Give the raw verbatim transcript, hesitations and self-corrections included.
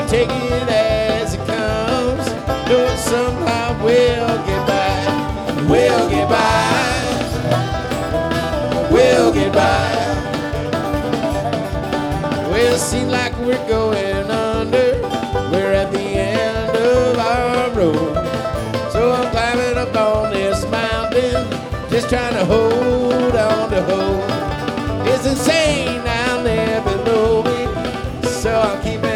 take it as it comes. Know somehow we'll get by. We'll get by. We'll get by. Well, it seems like we're going under. We're at the end of our road. So I'm climbing up on this mountain, just trying to hold on to hope. It's insane